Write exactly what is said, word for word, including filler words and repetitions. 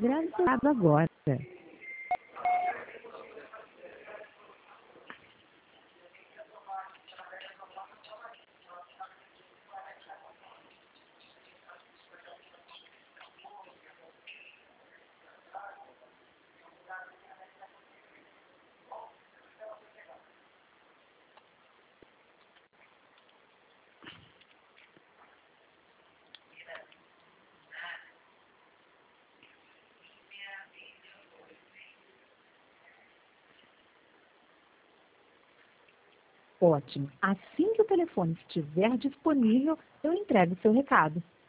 Gravado agora. Ótimo. Assim que o telefone estiver disponível, eu entrego o seu recado.